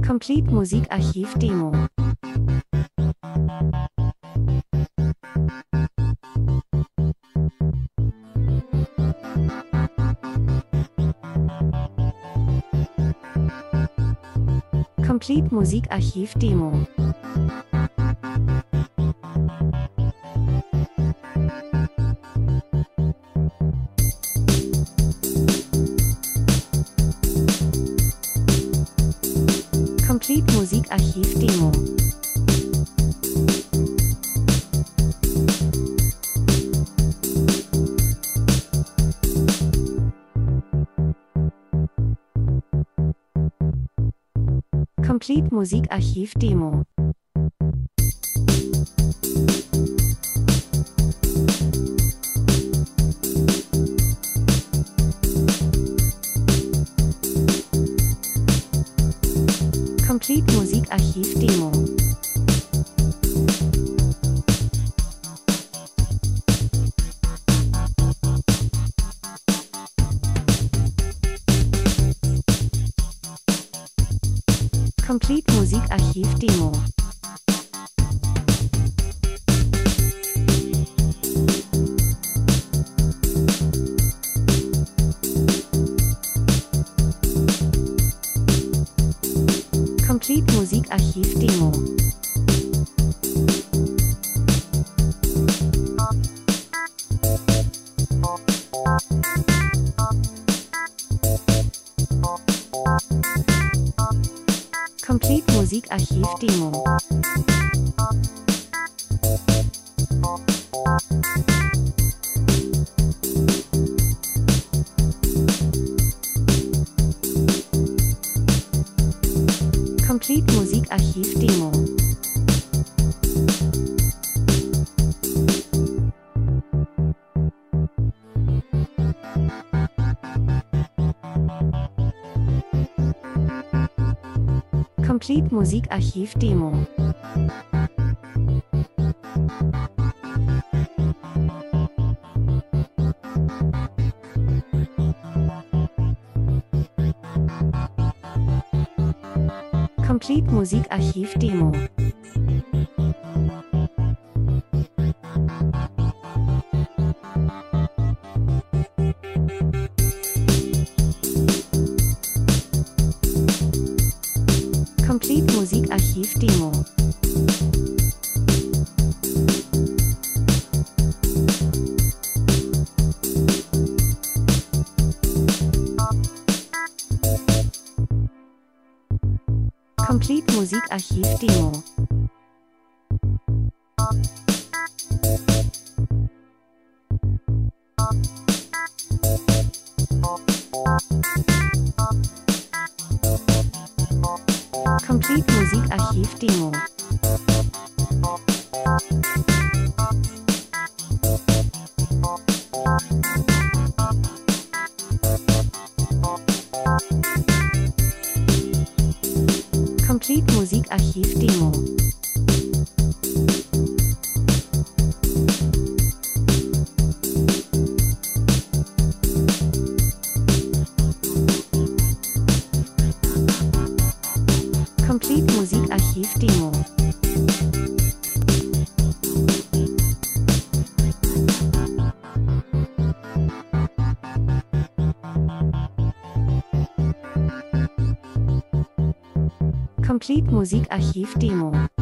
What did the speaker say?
Complete Musikarchiv Demo. Complete Musikarchiv Demo. Complete Musikarchiv Demo. Complete Musikarchiv Demo. Complete Musikarchiv Demo. Complete Musikarchiv Demo. Complete Musikarchiv Demo. Complete Musikarchiv Demo. Complete Musikarchiv Demo. Complete Musikarchiv Demo. Complete Musikarchiv Demo. Complete Musikarchiv Demo. Complete Musikarchiv Demo. Complete Musikarchiv Demo. Complete Musikarchiv Demo. Complete Musikarchiv Demo. Complete Musikarchiv Demo.